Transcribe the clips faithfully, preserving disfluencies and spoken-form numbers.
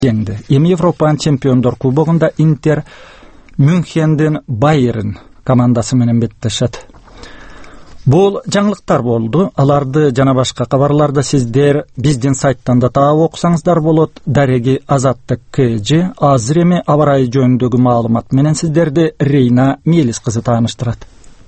жеңди. Эми Европанын чемпиондор кубогунда Интер Мюнхенден Байерн командасы менен беттешет. Бул жаңылыктар болду. Аларды жана башка кабарларды сиздер биздин сайттан да таап окусаңыздар болот. Дареги Азаттык КЖ азыр эми аба ырайы жөнүндөгү маалымат менен сиздерди Рейна Мелис кызы тааныштырат.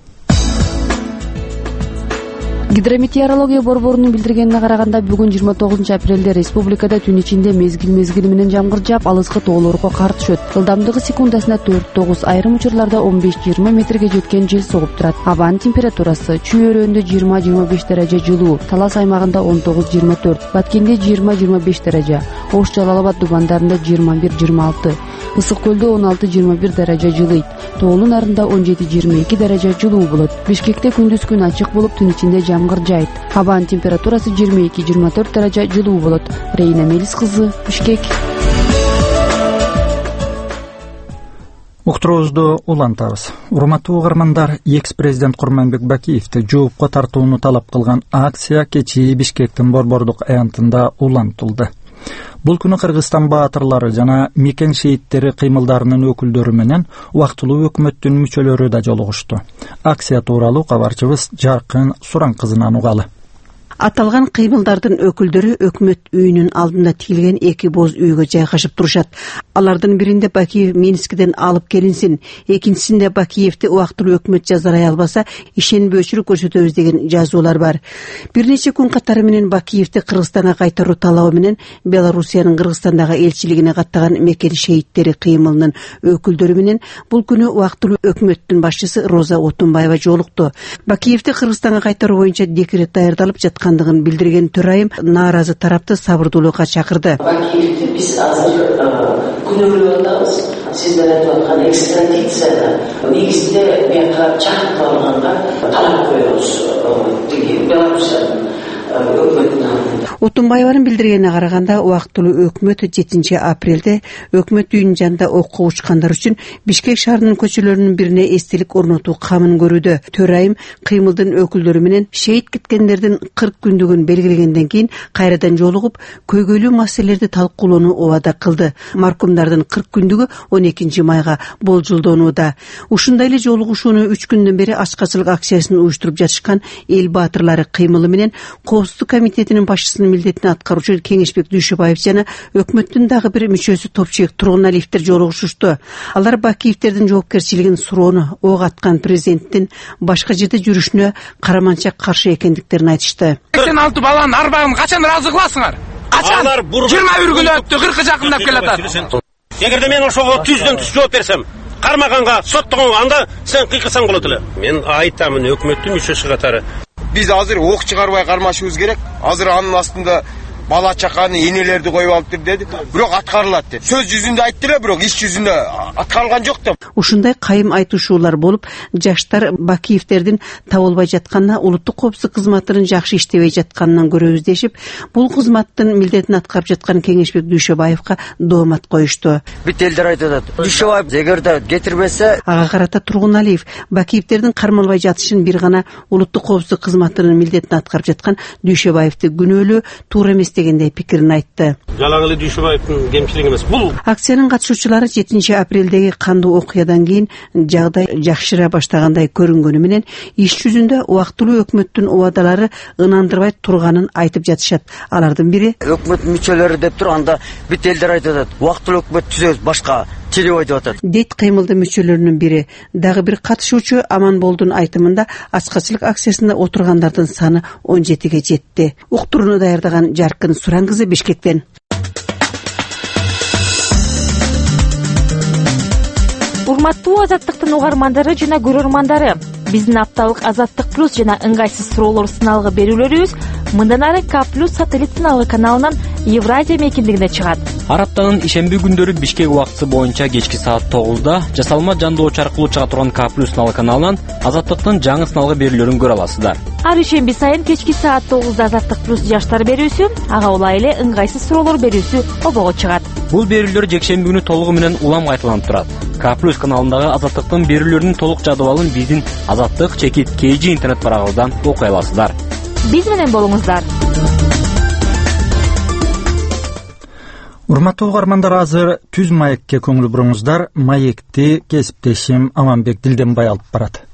Гидрометеорология борборунун билдиргенине караганда бүгүн жыйырма тогузунчу апрелде республикада түн ичинде мезгил-мезгили менен жамгыр жаап, алыскы тоолорго кар түшөт. Ылдамдыгы секундасына төрт тогуз, айрым учурларда он беш жыйырма метрге жеткен жел согуп турат. Абанын температурасы Чүй өрөөндө жыйырма жыйырма беш даража жылуу, Талас аймагында он тогуз жыйырма төрт, Баткенде жыйырма жыйырма беш даража, Ош Жалал Абад дубандарында жыйырма бир жыйырма алты, Ысык көлдө он алты жыйырма бир даража жылыйт. Тоолу нарында он жети жыйырма эки даража жылуу болот. Бишкекте күндүз күн ачык болуп, түн ичинде жамгыр жайт. Абанын температурасы жыйырма эки жыйырма төрт даража жылуу болот. Рейна Мелис кызы, Бишкек. Уктуруубузду улантабыз. Урматтуу угармандар, экс-президент Курманбек Бакиевди жоопко тартууну талап кылган акция кечээ Бишкектин борбордук аянтында улантылды. Бул күнү Кыргызстан баатырлары жана мекен шейиттери кыймылдарынын өкүлдөрү менен убактылуу өкмөттүн мүчөлөрү да жолугушту. Акция тууралуу кабарчыбыз Жаркын Суран кызынан угалы. Аталган кыймылдардын өкүлдөрү өкмөт үйүнүн алдында тигилген эки боз үйгө жайгашып турушат. Алардын биринде Бакиев Минскиден алып келинсин, экинчисинде Бакиевди убактылуу өкмөт жазарай албаса, ишенбөөчүлүк көрсөтөбүз деген жазуулар бар. Бир нече күн катары менен Бакиевди Кыргызстанга кайтаруу талабы менен Белоруссиянын Кыргызстандагы элчилигине каттаган мекен шейиттери кыймылынын өкүлдөрү менен бул күнү убактылуу өкмөттүн башчысы Роза Отунбаева жолукту. Бакиевди Кыргызстанга кайтаруу боюнча декрет даярдалып жаткандыгын билдирген төрайым нааразы тарапты сабырдуулукка чакырды. Бакиевди биз азыр күнөөлөп атабыз. Сиздер айтып аткан экстрадицияда негизинде мага чакырып алганга талап коебуз. Тиги Белоруссиянын Отунбаеванын билдиргенине караганда, убактылуу өкмөт жетинчи апрелде өкмөт үйүнүн жанында окко учкандар үчүн Бишкек шаарынын көчөлөрүнүн бирине эстелик орнотуу камын көрүүдө. Төрайым кыймылдын өкүлдөрү менен шейит кеткендердин кырк күндүгүн белгилегенден кийин кайрадан жолугуп, көйгөйлүү маселелерди талкуулоону убада кылды. Маркумдардын кырк күндүгү он экинчи майга болжолдонууда. Ушундай эле жолугушууну үч күндөн бери ачкачылык акциясын уюштуруп жатышкан эл баатырлары кыймылы менен Коопсуздук комитетинин башчысынын милдетин аткаруучу Кеңешбек Дүйшөбаев жана өкмөттүн дагы бир мүчөсү Топчуек Тургуналиевдер жолугушушту. Алар Бакиевдердин жоопкерчилигин суроону, ок аткан президенттин башка жерде жүрүшүнө караманча каршы экендиктерин айтышты. сексен алты баланын арбагын качан ыраазы кыласыңар? Качан? жыйырма бир күн өттү, кыркы жакындап келатат. Эгерде мен ошого түздөн түз жооп берсем, кармаганга, соттогонго анда сен кыйкырсаң болот эле. Мен айтамын өкмөттүн мүчөсү катары. Биз азыр ок чыгарбай кармашыбыз керек. Азыр анын астында бала чаканы, энелерди коюп алыптыр деди. Бирок аткарылат деп. Сөз жүзүндө айтты эле, бирок иш жүзүндө аткарылган жок деп. Ушундай кайым айтышуулар болуп, жаштар Бакиевдердин табылбай жатканына, улуттук коопсуздук кызматынын жакшы иштебей жатканынан көрөбүз дешип, бул кызматтын милдетин аткарып жаткан Кеңешбек Дүйшөбаевка доомат коюшту. Бүт элдер айтат, Дүйшөбаев эгерде кетирбесе, ага карата Тургуналиев Бакиевдердин кармалбай жатышын бир гана улуттук коопсуздук кызматынын милдетин аткарып жаткан Дүйшөбаевди күнөөлүү, туура эмес дегендей пикирин айтты. Жалаң эле Дүйшөбаевдин кемчилиги эмес. Бул акциянын катышуучулары жетинчи апрелдеги кандуу окуядан кийин жагдай жакшыра баштагандай көрүнгөнү менен иш жүзүндө убактылуу өкмөттүн убадалары ынандырбай турганын айтып жатышат. Алардын бири өкмөт мүчөлөрү деп тур, анда бүт элдер айтат, убактылуу өкмөт түзөбүз, башка телебой деп атат. Дейт кыймылдын мүчөлөрүнүн бири. Дагы бир катышуучу Аманболдун айтымында ачкачылык акциясында отургандардын саны он жетиге жетти. Уктурууну даярдаган Жаркын Суран кызы, Бишкектен. Урматтуу Азаттыктын угармандары жана көрөрмандары, биздин апталык Азаттык плюс жана ыңгайсыз суроолор сыналгы берүүлөрүбүз мындан ары К плюс сателлит сыналгы каналынан Евразия мекендигине чыгат. Ар аптанын ишемби күндөрү Бишкек убактысы боюнча кечки саат тогузда жасалма жандоочу аркылуу чыга турган К плюс сыналгы каналынан Азаттыктын жаңы сыналгы берүүлөрүн көрө аласыздар. Ар ишемби сайын кечки саат тогузда Азаттык плюс жаштар берүүсү, ага улай эле ыңгайсыз суроолор берүүсү обого чыгат. Бул берүүлөр жекшемби күнү толугу менен улам кайталанып турат. К плюс каналындагы Азаттыктын берүүлөрүнүн толук жадыбалын биздин Азаттык чекит кей жи интернет барагыбыздан окуй аласыздар. Биз менен болуңуздар. Урматтуу угармандар, азыр түз маекке көңүл буруңуздар. Маекти кесиптешим Аманбек Дилденбай алып барат.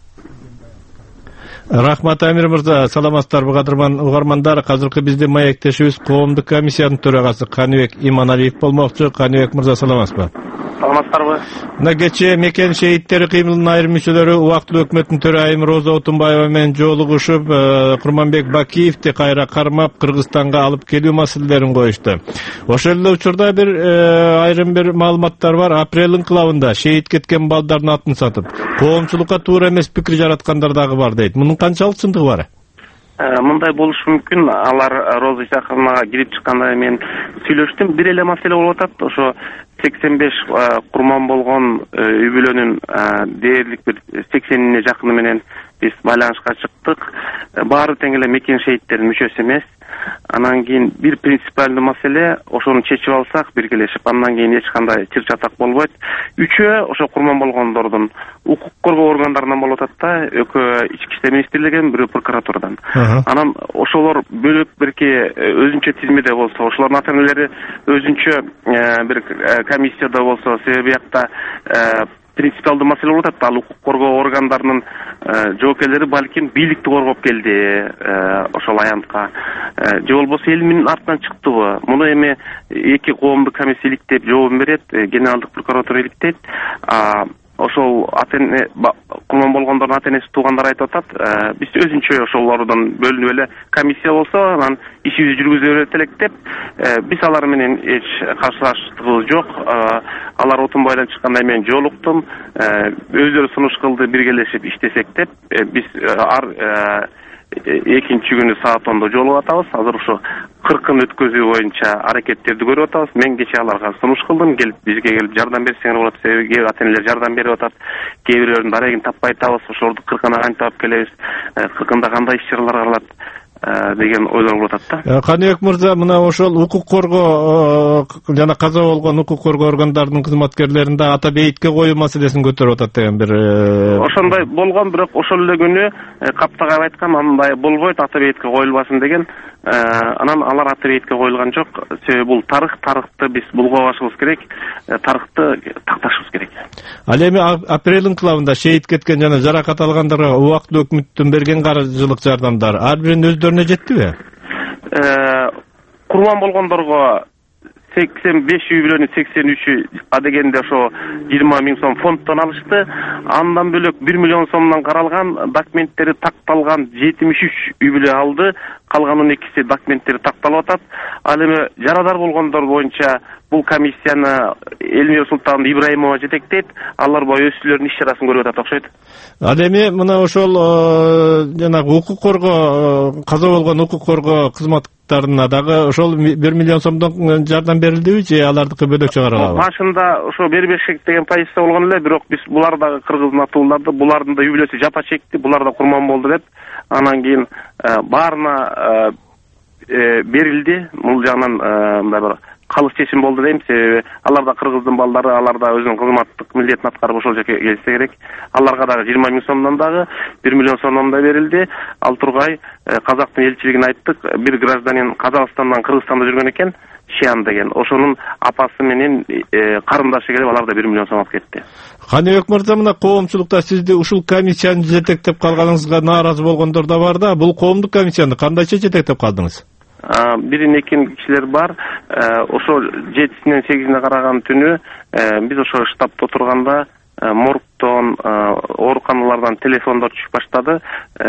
Рахмат Амир мырза, саламатсыздарбы кадырман угармандар. Азыркы биздин маектешибиз коомдук комиссиянын төрагасы Каныбек Иманалиев болмокчу. Каныбек мырза, саламатсызбы? Саламатсыздарбы? Мына кечээ мекен шейиттери кыймылынын айрым мүчөлөрү убактылуу өкмөттүн төрайымы Роза Отунбаева менен жолугушуп, Курманбек Бакиевди кайра кармап Кыргызстанга алып келүү маселелерин коюшту. Ошол эле учурда бир айрым бир маалыматтар бар. Апрель инкылабында шейит кеткен балдардын атын сатып, коомчулукка туура эмес пикир жараткандар дагы бар дейт. Мунун канчалык чындыгы бар? Мындай болушу мүмкүн. Алар Роза Шакырмага кирип чыкканда мен сүйлөштүм. Бир эле маселе болуп атат. Ошо сексен беш курман болгон үй бүлөнүн дээрлик бир сексенине жакыны менен биз байланышка чыктык. Баары тең эле мекен шейиттердин мүчөсү эмес. Анан кийин бир принципиалдуу маселе, ошону чечип алсак биргелешип, андан кийин эч кандай чыр чатак болбойт. Үчөө ошо курман болгондордун укук коргоо органдарынан болуп атат да, экөө ички иштер министрлигинен, бирөө прокуратурадан. Анан ошолор бөлөк бирки өзүнчө тизмеде болсо, ошолордун ата-энелери өзүнчө бир комиссияда болсо, себеби биякта принципиалдуу маселе болуп атат. Ал укук коргоо органдарынын жоокерлери балким бийликти коргоп келди ошол аянтка. Же болбосо эл менин артынан чыктыбы? Муну эми эки коомдук комиссия иликтеп жообун берет, генералдык прокуратура иликтейт. Ошол ата-эне курман болгондордун ата-энеси туугандары айтып атат, биз өзүнчө ошолордон бөлүнүп эле комиссия болсо, анан ишибизди жүргүзө берет элек деп, биз алар менен эч каршылаштыгыбыз жок. Алар Отунбайдан чыкканда мен жолуктум, өздөрү сунуш кылды биргелешип иштесек деп, биз ар экинчи күнү саат ондо жолугуп атабыз. Азыр ошо кыркын өткөзүү боюнча аракеттерди көрүп атабыз. Мен кечээ аларга сунуш кылдым, келип бизге келип жардам берсеңер болот, себеби кээ ата-энелер жардам берип атат. Кээ бирөөрүнүн дарегин таппай атабыз. Ошолорду кыркына кантип алып келебиз? Кыркында кандай иш-чаралар кылат деген ойлор болуп атат да. Каныбек мырза, мына ошол укук коргоо жана каза болгон укук коргоо органдарынын кызматкерлерин да ата бейитке коюу маселесин көтөрүп атат деген бир ошондой болгон, бирок ошол эле күнү каптагап айткан, андай болбойт, ата бейитке коюлбасын деген. Анан алар ата бейитке коюлган жок. Себеби бул тарых, тарыхты биз булгабашыбыз керек, тарыхты такташыбыз керек. Ал эми апрель инкылабында шейит кеткен жана жаракат алгандарга убактылуу өкмөттүн берген каржылык жардамдар ар биринин өздөрүнө жеттиби? Курман болгондорго сексен беш үй бүлөнүн сексен үчү адегенде ошо жыйырма миң сом фонддон алышты. Андан бөлөк бир миллион сомдон каралган документтери такталган жетимиш үч үй бүлө алды. Калган он экиси документтери такталып атат. Ал эми жарадар болгондор боюнча бул комиссияны Элмира Султан Ибраимова жетектейт. Алар боюнча өздөрүнүн иш-чарасын көрүп атат окшойт. Ал эми мына ошол жанагы укук коргоо, каза болгон укук коргоо кызматтарына дагы ошол бир миллион сомдон жардам берилдиби же алардыкы бөлөкчө каралабы? Башында ошо бербешек деген позиция болгон эле, бирок биз булар дагы кыргыздын атууларды, булардын да үй бүлөсү жапа чекти, булар да курман болду деп, анан кийин баарына берилди. Бул жагынан мындай бир калыс чечим болду дейм, себеби алар да кыргыздын балдары, алар да өзүнүн кызматтык милдетин аткарып ошол жерге келсе керек. Аларга дагы жыйырма миң сомдон дагы бир миллион сомдон да берилди. Ал тургай Казактын элчилигине айттык, бир гражданин Казакстандан Кыргызстанда жүргөн экен, Шиан деген. Ошонун апасы менен карындашы келип, алар да бир миллион сом алып кетти. Каныбек мырза, мына коомчулукта сизди ушул комиссияны жетектеп калганыңызга нааразы болгондор да бар да. Бул коомдук комиссияны кандайча жетектеп калдыңыз? Бирин экин кишилер бар. Ошо жетисинен сегизине караган түнү биз ошо штабта отурганда моргтон, ооруканалардан телефондор түшүп баштады.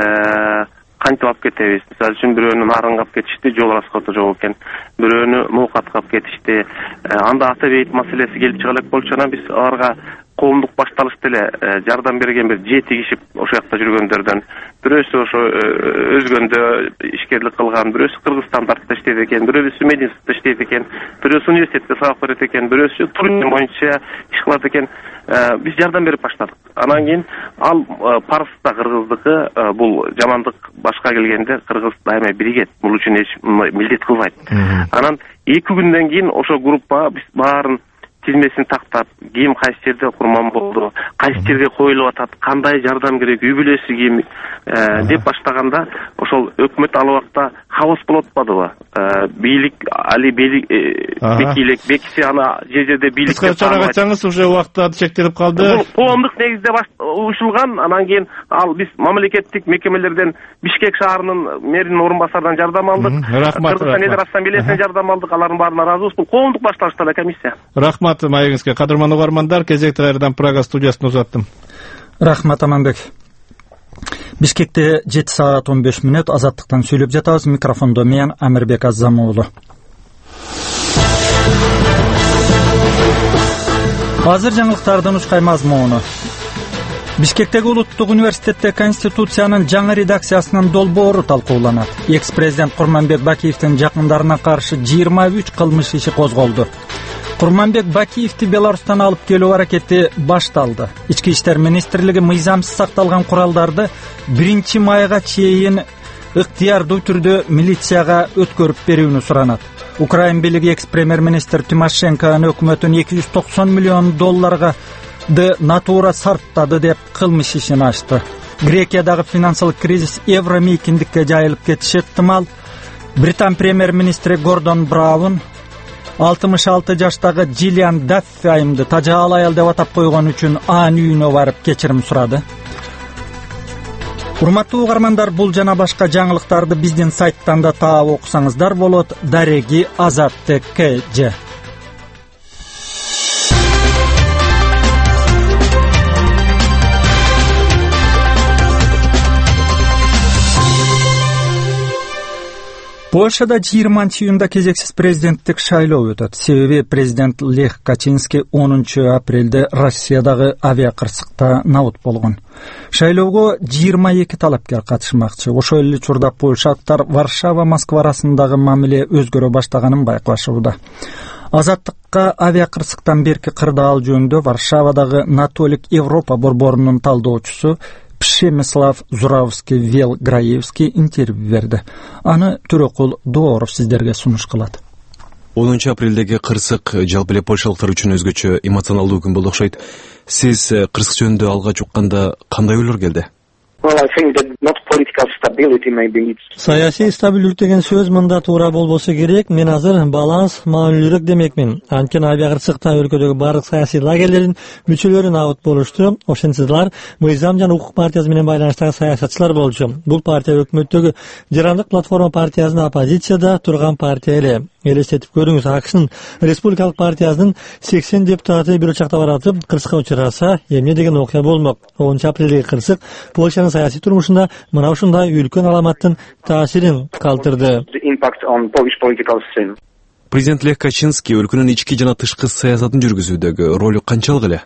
Кантип алып кетебиз? Мисалы үчүн бирөөнү Нарынга алып кетишти, жол расходу жок экен. Бирөөнү Муукатка алып кетишти. Анда ата бейит маселеси келип чыга элек болчу, анан биз аларга коомдук башталышта эле жардам берген бир жети киши ошол жакта жүргөндөрдөн, бирөөсү ошо өзгөндө ишкерлик кылган, бирөөсү Кыргызстан тартта иштейт экен, бирөөсү мединститутта иштейт экен, бирөөсү университетте сабак берет экен, бирөөсү туризм боюнча иш кылат экен. Биз жардам берип баштадык. Анан кийин ал парста кыргыздыкы, бул жамандык башка келгенде кыргыз дайыма биригет. Бул үчүн эч милдет кылбайт. Анан эки күндөн кийин ошо группа биз баарын тизмесин тактап, ким кайсы жерде курман болду, кайсы жерге коюлуп атат, кандай жардам керек, үй бүлөсү ким деп баштаганда ошол өкмөт ал убакта хаос болуп атпадыбы? Бийлик али бекилик бекиси ана же жерде бийлик кыскачараак айтсаңыз, уже убакыт чектелип калды. Бул коомдук негизде уюшулган, анан кийин ал биз мамлекеттик мекемелерден Бишкек шаарынын мэринин орун басарынан жардам алдык. Кыргызстан Элдер Ассамблеясынан жардам алдык. Алардын баарына ыраазыбыз. Бул коомдук башталыштагы комиссия. Рахмат маегиңизге. Кадырман угармандар, кезекти кайрадан Прага студиясына узаттым. Рахмат Аманбек. Бишкекте жети саат он беш мүнөт азаттыктан сүйлөп жатабыз. Микрофондо мен Амирбек Азамуулу. Азыр жаңылыктардын учкай мазмуну. Бишкектеги улуттук университетте Конституциянын жаңы редакциясынын долбоору талкууланат. Экс-президент Курманбек Бакиевдин жакындарына каршы жыйырма үч кылмыш иши козголду. Курманбек Бакиевди Беларустан алып келүү аракети башталды. Ички иштер министрлиги мыйзамсыз сакталган куралдарды биринчи майга чейин ыктыярдуу түрдө милицияга өткөрүп берүүнү суранат. Украин бийлиги экс-премьер-министр Тимошенконун өкмөтүн эки жүз токсон миллион долларга ды натура сарптады деп кылмыш ишин ачты. Грекиядагы финансылык кризис евро мейкиндикке жайылып кетиши ыктымал. Британ премьер-министри Гордон Браун алтымыш алты жаштагы Джилиан Даффи айымды тажаал аял деп атап койгон үчүн анын үйүнө барып кечирим сурады. Урматтуу угармандар, бул жана башка жаңылыктарды биздин сайттан да таап окусаңыздар болот. Дареги Азаттык кж. Польшада жыйырманчы июнда кезексиз президенттик шайлоо өтөт. Себеби президент Лех Качински онунчу апрелде Россиядагы авиакырсыкта набут болгон. Шайлоого жыйырма эки талапкер катышмакчы. Ошол эле учурда польшалыктар Варшава Москва арасындагы мамиле өзгөрө баштаганын байкашууда. Азаттыкка авиакырсыктан берки кырдаал жөнүндө Варшавадагы Натолик Европа борборунун талдоочусу Пшемислав Зуравский Вел Граевский интервью берди. Аны Төрөкул Дооров сиздерге сунуш кылат. онунчу апрелдеги кырсык жалпы эле польшалыктар үчүн өзгөчө эмоционалдуу күн болду окшойт. Сиз кырсык жөнүндө алгач укканда кандай ойлор келди? Саясий стабилдүүлүк деген сөз мында туура болбосо керек. Мен азыр баланс маанилүүрөөк демекмин. Анткени авиакырсыкта өлкөдөгү бардык саясий лагерлердин мүчөлөрү набыт болушту. Ошентсиздер Мыйзам жана укук партиясы менен байланыштагы саясатчылар болчу. Бул партия өкмөттөгү жарандык платформа партиясына оппозицияда турган партия эле. Элестетип көрүңүз, АКШнын республикалык партиясынын сексен депутаты бир учакта баратып кырсыкка учураса, эмне деген окуя болмок. онунчу апрелдеги кырсык Польшанын саясий турмушунда мына ушундай үлкөн аламаттын таасирин калтырды. Президент Лех Качински өлкөнүн ички жана тышкы саясатын жүргүзүүдөгү ролу канчалык эле?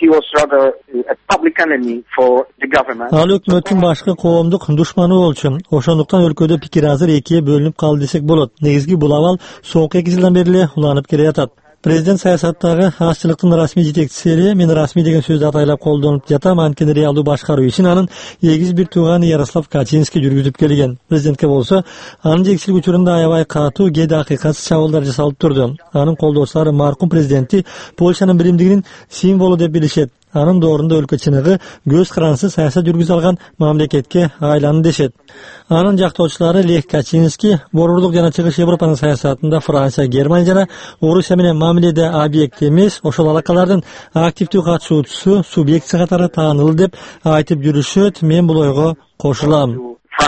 Ал өкмөттүн башкы коомдук душманы болчу. Ошондуктан өлкөдө пикир азыр экиге бөлүнүп калды десек болот. Негизги бул абал соңку эки жылдан бери эле уланып келе жатат. Президент саясаттагы азчылыктын расмий жетекчиси эле, мен расмий деген сөздү атайлап колдонуп жатам, анткени реалдуу башкаруу ишин анын эгиз бир тууганы Ярослав Качински жүргүзүп келген. Президентке болсо, анын жетекчилик учурунда аябай катуу, кээде акыйкатсыз чабуулдар жасалып турду. Анын колдоочулары маркум президентти Польшанын биримдигинин символу деп билишет. Анын доорунда өлкө чыныгы көз карансыз саясат жүргүзө алган мамлекетке айланды дешет. Анын жактоочулары Лех Качински борбордук жана чыгыш Европанын саясатында Франция, Германия жана Орусия менен мамиледе объект эмес, ошол алакалардын активдүү катышуучусу, субъектиси катары таанылды деп айтып жүрүшөт. Мен бул ойго кошулам.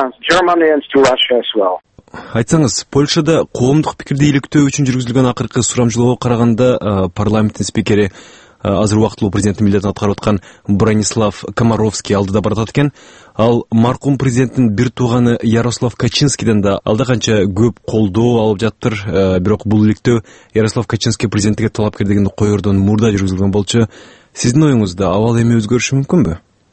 Айтсаңыз, Польшада коомдук пикирди иликтөө үчүн жүргүзүлгөн акыркы сурамжылоого караганда парламенттин спикери азыр убактылуу президенттин милдетин аткарып аткан Бронислав Комаровский алдыда баратат экен. Ал маркум президенттин бир тууганы Ярослав Качинскиден да алда канча көп колдоо алып жаттыр. Бирок бул иликтөө Ярослав Качински президенттикке талапкер дегенди коердон мурда жүргүзүлгөн болчу. Сиздин оюңузда абал эми өзгөрүшү мүмкүнбү?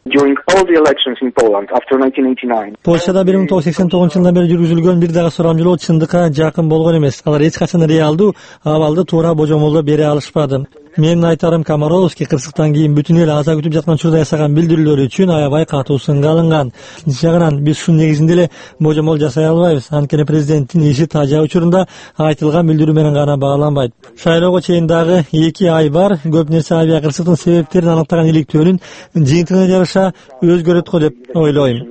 Польшада бир миң тогуз жүз сексен тогузунчу жылдан бери жүргүзүлгөн бир дагы сурамжылоо чындыкка жакын болгон эмес. Алар эч качан реалдуу абалды туура божомолдоп бере алышпады. Менин айтарым, Комаровский Кырсыктан кийин бүтүн эл аза күтүп жаткан учурда жасаган билдирүүлөр үчүн аябай катуу сынга алынган. Экинчи жагынан биз ушунун негизинде эле божомол жасай албайбыз. Анткени президенттин иши тажа учурунда айтылган билдирүү менен гана багланбайт. Шайлоого чейин дагы эки ай бар. Көп нерсе авиа кырсыктын себептерин аныктаган иликтөөнүн жыйынтыгына жараша өзгөрөт го деп ойлойм.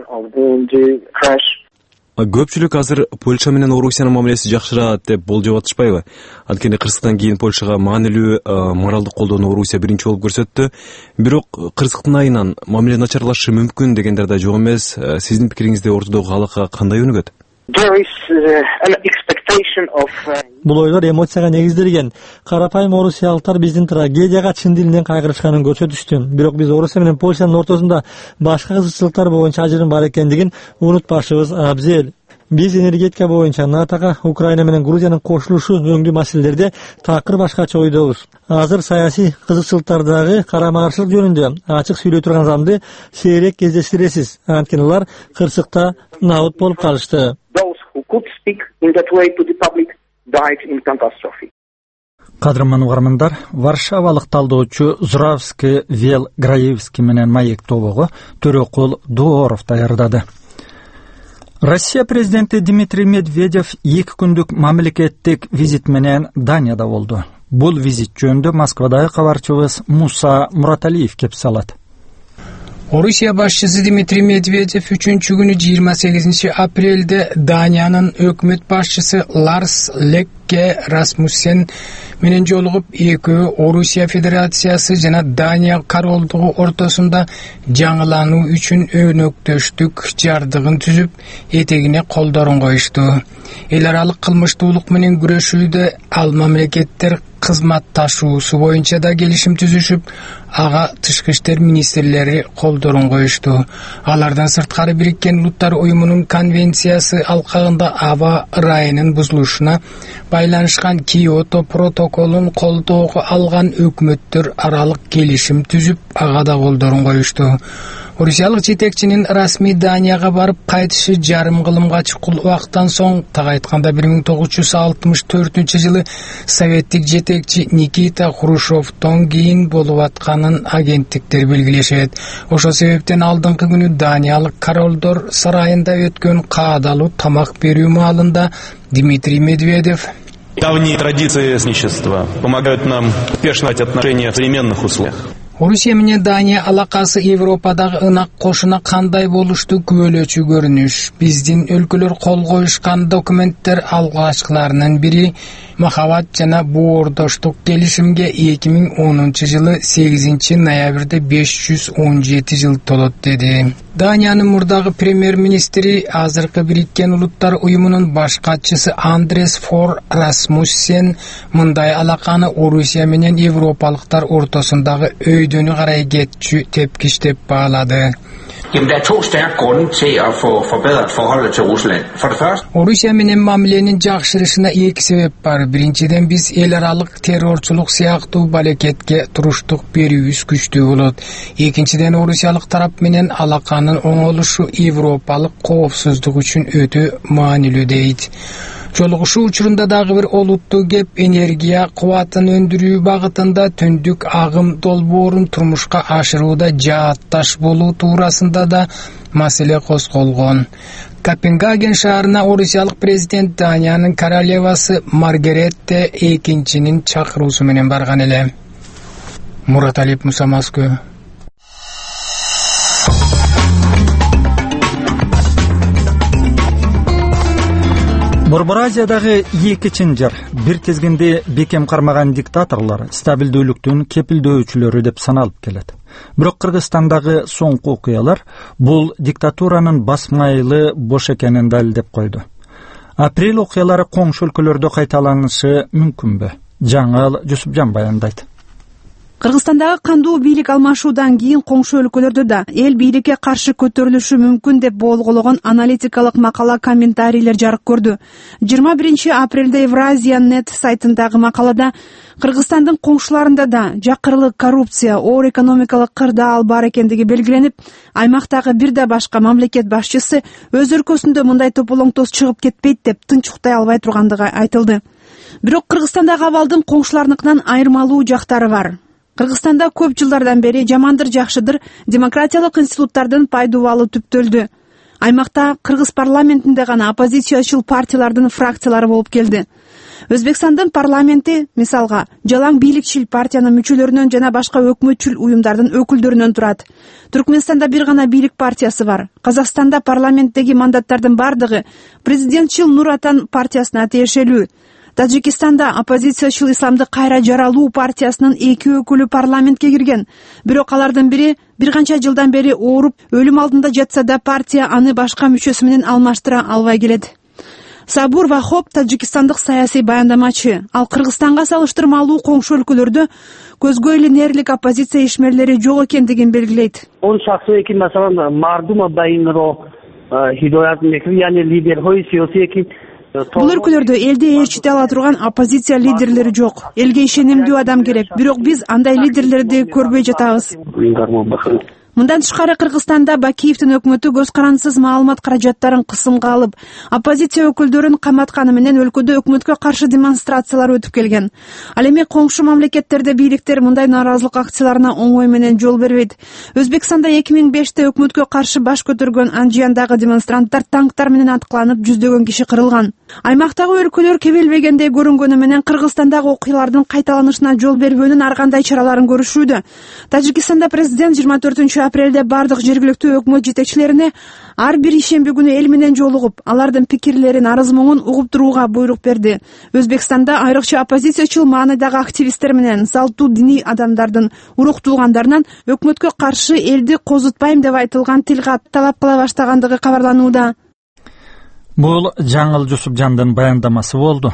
Көпчүлүк азыр Польша менен Орусиянын мамилеси жакшырат деп болжоп атышпайбы? Анткени Кыргызстан кийин Польшага маанилүү моралдык колдоону Орусия биринчи болуп көрсөттү. Бирок Кыргыздын айынан мамиле начарлашы мүмкүн дегендер да жок эмес. Сиздин пикириңизде ортодогу калыкка кандай өнүгөт? Бул ойлор эмоцияга негизделген. Карапайым орусиялыктар биздин трагедияга чын дилинен кайгырышканын көрсөтүштү. Бирок биз Орусия менен Польшанын ортосунда башка кызыкчылыктар боюнча ажырым бар экендигин унутпашыбыз абзел. Биз энергетика боюнча НАТОга, Украина менен Грузиянын кошулушу өңдүү маселелерде такыр башкача ойдобуз. Азыр саясий кызыкчылыктардагы карама-каршылык жөнүндө ачык сүйлөй турган адамды сейрек кездештиресиз. Анткени алар Кырсыкта наут болуп калышты. Кадырман угармандар, Варшавалык талдоочу Зуравский Вел Граевский менен маек тобогу Төрөкул Дуоров даярдады. Россия президенти Дмитрий Медведев эки күндүк мамлекеттик визит менен Данияда болду. Бул визит жөнүндө Москвадагы кабарчыбыз Муса Мураталиев кеп салат. Орусия башчысы Дмитрий Медведев үчүнчү күнү жыйырма сегизинчи апрелде Даниянын өкмөт башчысы Ларс Лекке Расмуссен менен жолугуп, экөө Орусия Федерациясы жана Дания королдугу ортосунда жаңылануу үчүн өнөктөштүк жардыгын түзүп, этегине колдорун коюшту. Эл аралык кылмыштуулук менен күрөшүүдө ал мамлекеттер кызматташуусу боюнча да келишим түзүшүп, ага тышкы иштер министрлери колдорун коюшту. Алардан сырткары Бириккен Улуттар уюмунун конвенциясы алкагында аба ырайынын бузулушуна байланышкан Киото протоколун колдоого алган өкмөттөр аралык келишим түзүп, ага да колдорун коюшту. Орусиялык жетекчинин расмий Данияга барып кайтышы жарым кылымга чукул убакыттан соң, так айтканда бир миң тогуз жүз алтымыш төртүнчү жылы советтик жетекчи Никита Хрущевдон кийин болуп атканын агенттиктер белгилешет. Ошол себептен алдыңкы күнү Даниялык королдор сарайында өткөн каадалуу тамак берүү маалында Дмитрий Медведев: давние традиции сотрудничества помогают нам успешно найти отношения в современных условиях. Орусия менен Дания алакасы Европадагы ынак кошуна кандай болушту күбөлөчү көрүнүш. Биздин өлкөлөр кол коюшкан документтер алгачкыларынын бири Махабат жана боордоштук келишимге эки миң онунчу жылы сегизинчи ноябрда беш жүз он жети жыл толот деди. Даниянын мурдагы премьер-министри, азыркы Бириккен Улуттар уюмунун баш катчысы Андрес Фор Расмуссен мындай алаканы Орусия менен европалыктар ортосундагы өйдөнү карай кетчү тепкич деп баалады. Орусия менен мамиленин жакшырышына эки себеп бар. Биринчиден, биз эл аралык террорчулук сыяктуу балекетке туруштук берүүбүз күчтүү болот. Экинчиден, орусиялык тарап менен алаканын оңолушу европалык коопсуздук үчүн өтө маанилүү дейт. Жолугушуу учурунда дагы бир олуттуу кеп энергия кубатын өндүрүү багытында түндүк агым долбоорун турмушка ашырууда жаатташ болуу туурасында да маселе козголгон. Копенгаген шаарына орусиялык президент Даниянын королевасы Маргаретте экинчинин чакыруусу менен барган эле. Мураталиев, Муса, Москва. Борбор Азиядагы эки чынжыр бир тезгинде бекем кармаган диктаторлор стабилдүүлүктүн кепилдөөчүлөрү деп саналып келет. Бирок Кыргызстандагы соңку окуялар бул диктатуранын басмайлы бош экенин далилдеп койду. Апрель окуялары коңшу өлкөлөрдө кайталанышы мүмкүнбү? Жаңыл Жусупжан баяндайт. Кыргызстандагы кандуу бийлик алмашуудан кийин коңшу өлкөлөрдө да эл бийликке каршы көтөрүлүшү мүмкүн деп болгологон аналитикалык макала, комментарийлер жарык көрдү. жыйырма биринчи апрелде Евразия нет сайтындагы макалада Кыргызстандын коңшуларында да жакырылык, коррупция, оор экономикалык кырдаал бар экендиги белгиленип, аймактагы бир да башка мамлекет башчысы өз өлкөсүндө мындай тополоңтоз чыгып кетпейт деп тынч уктай албай тургандыгы айтылды. Бирок Кыргызстандагы абалдын коңшуларыныкынан айырмалуу жактары бар. Кыргызстанда көп жылдардан бери жамандыр жакшыдыр демократиялык институттардын пайдубалы түптөлдү. Аймакта кыргыз парламентинде гана оппозициячыл партиялардын фракциялары болуп келди. Өзбекстандын парламенти, мисалга, жалаң бийликчил партиянын мүчөлөрүнөн жана башка өкмөтчүл уюмдардын өкүлдөрүнөн турат. Түркмөнстанда бир гана бийлик партиясы бар. Казакстанда парламенттеги мандаттардын бардыгы президентчил Нур Отан партиясына тиешелүү. Таджикистанда оппозициячыл Исламдык кайра жаралуу партиясынын эки өкүлү парламентке кирген. Бирок алардын бири бир канча жылдан бери ооруп, өлүм алдында жатса да партия аны башка мүчөсү менен алмаштыра албай келет. Сабур Вахоп таджикистандык саясий баяндамачы. Ал Кыргызстанга салыштырмалуу коңшу өлкөлөрдө көзгө илинерлик оппозиция ишмерлери жок экендигин белгилейт. Он шахсы ки масалан мардума байынро хидоят мекир, яни лидер хой саясий ки бул өлкөлөрдө элди ээрчите ала турган оппозиция лидерлери жок. Элге ишенимдүү адам керек. Бирок биз андай лидерлерди көрбөй жатабыз. Мындан тышкары Кыргызстанда Бакиевдин өкмөтү көз карандысыз маалымат каражаттарын кысымга алып, оппозиция өкүлдөрүн каматканы менен өлкөдө өкмөткө каршы демонстрациялар өтүп келген. Ал эми коңшу мамлекеттерде бийликтер мындай нааразылык акцияларына оңой менен жол бербейт. Өзбекстанда эки миң беште өкмөткө каршы баш көтөргөн Анжияндагы демонстранттар танктар менен аткыланып, жүздөгөн киши кырылган. Аймактагы өлкөлөр кебелбегендей көрүнгөнү менен Кыргызстандагы окуялардын кайталанышына жол бербөөнүн ар кандай чараларын көрүшүүдө. Тажикстанда президент жыйырма төртүнчү апрелде бардык жергиликтүү өкмөт жетекчилерине ар бир ишемби күнү эл менен жолугуп, алардын пикирлерин, арыз-муңун угуп турууга буйрук берди. Өзбекстанда айрыкча оппозициячыл маанайдагы активисттер менен салттуу диний адамдардын урук туулгандарынан өкмөткө каршы элди козутпайм деп айтылган тилкат талап кыла баштагандыгы кабарланууда. Бул Жаңыл Жусупжандын баяндамасы болду.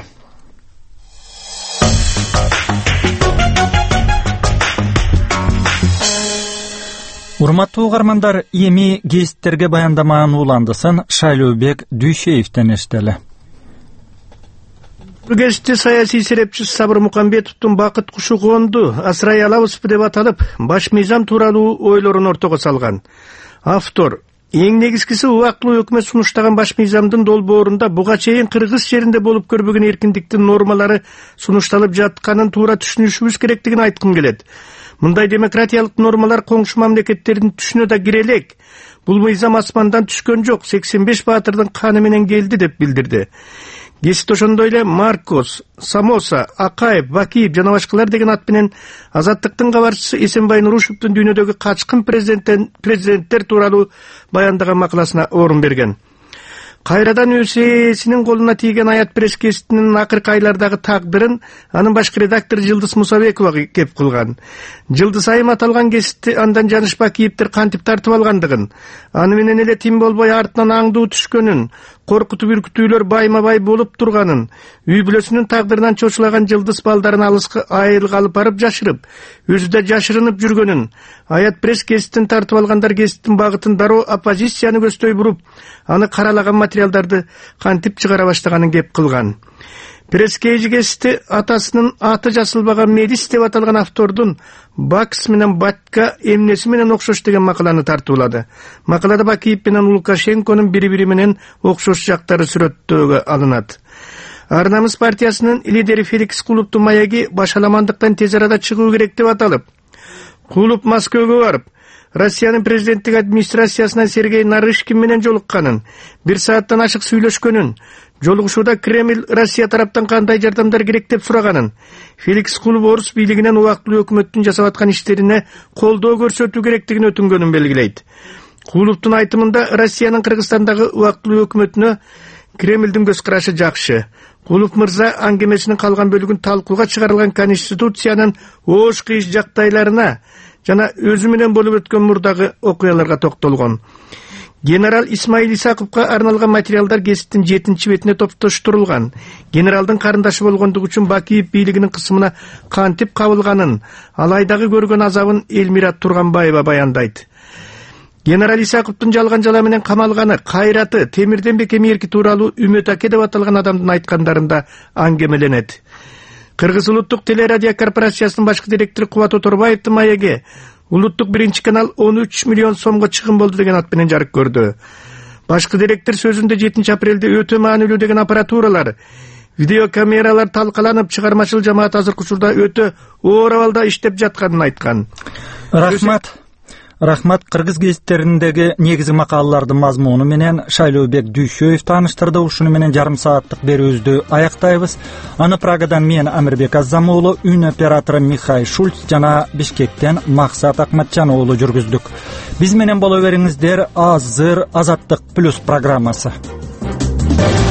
Урматтуу угармандар, эми гезиттерге баяндаманын уландысын Шайлообек Дүйшеевден эстели. Бул гезитти саясий серепчи Сабыр Мукамбетовдун бакыт кушу конду асырай алабызбы деп аталып, баш мыйзам тууралуу ойлорун ортого салган. Автор: эң негизгиси убактылуу өкмөт сунуштаган баш мыйзамдын долбоорунда буга чейин кыргыз жеринде болуп көрбөгөн эркиндиктин нормалары сунушталып жатканын туура түшүнүшүбүз керектигин айткым келет. Мындай демократиялык нормалар коңшу мамлекеттердин түшүнө да кире элек. Бул мыйзам асмандан түшкөн жок, сексен беш баатырдын каны менен келди деп билдирди. Гезит ошондой эле Маркос, Самоса, Акаев, Бакиев жана башкалар деген ат менен Азаттыктын кабарчысы Эсенбай Нурушевдун дүйнөдөгү качкын президенттер тууралуу баяндаган макаласына орун берген. Кайрадан өөсесинин колуна тийген Аят пресс гезитинин акыркы айлардагы тагдырын анын башкы редактору Жылдыз Мусабекова кеп кылган. Жылдыз айым аталган гезитти андан Жаныш Бакиевдер кантип тартып алгандыгын, аны менен эле тим болбой артынан аңдуу түшкөнүн, коркутуп үркүтүүлөр байма-бай болуп турганын, үй бүлөсүнүн тагдырынан чочулаган Жылдыз балдарын алыска айылга алып барып жашырып, өзү да жашырынып жүргөнүн, Аят пресс гезитин тартып алгандар гезиттин багытын дароо оппозицияны көздөй буруп, аны каралаган материалдарды кантип чыгара баштаганын кеп кылган. Пресс-кейжи гезити атасынын аты жазылбаган Медис деп аталган автордун Бакс менен Батка эмнеси менен окшош деген макаланы тартуулады. Макалада Бакиев менен Лукашенконун бири-бири менен окшош жактары сүрөттөөгө алынат. Ар намыс партиясынын лидери Феликс Кулуптун маяги башаламандыктан тез арада чыгуу керек деп аталып, Кулуп Москвага барып, Россиянын президенттик администрациясынан Сергей Нарышкин менен жолукканын, бир сааттан ашык сүйлөшкөнүн, жолугушууда Кремль Россия тараптан кандай жардамдар керек деп сураганын, Феликс Кулуп орус бийлигинен убактылуу өкмөттүн жасап аткан иштерине колдоо көрсөтүү керектигин өтүнгөнүн белгилейт. Кулуптун айтымында Россиянын Кыргызстандагы убактылуу өкмөтүнө Кремлдин көз карашы жакшы. Кулуп мырза аңгемесинин калган бөлүгүн талкууга чыгарылган Конституциянын оош кыйыш жактайларына жана өзү менен болуп өткөн мурдагы окуяларга токтолгон. Генерал Исмаил Исаковго арналган материалдар гезиттин жетинчи бетине топтоштурулган. Генералдын карындашы болгондугу үчүн Бакиев бийлигинин кысымына кантип кабылганын, алайдагы көргөн азабын Элмира Турганбаева баяндайт. Генерал Исаковдун жалган жала менен камалганы, кайраты, Темирден беке мээрки тууралуу Үмөт аке деп аталган адамдын айткандарында аңгемеленет. Кыргыз улуттук телерадио корпорациясынын башкы директору Кубат Оторбаевдин маяги улуттук биринчи канал он үч миллион сомго чыгым болду деген ат менен жарык көрдү. Башкы директор сөзүндө жетинчи апрелде өтө маанилүү деген аппаратуралар, видео камералар талкаланып, чыгармачыл жамаат азыркы учурда өтө оор абалда иштеп жатканын айткан. Рахмат. Рахмат. Кыргыз гезиттериндеги негизи макалалардын мазмуну менен Шайлообек Дүйшөев тааныштырды. Ушуну менен жарым сааттык берүүбүздү аяктайбыз. Аны Прагадан мен Амирбек Аззам уулу, үн оператору Михаил Шульц жана Бишкектен Максат Акматжан уулу жүргүздүк. Биз менен боло бериңиздер. Азыр Азаттык плюс программасы.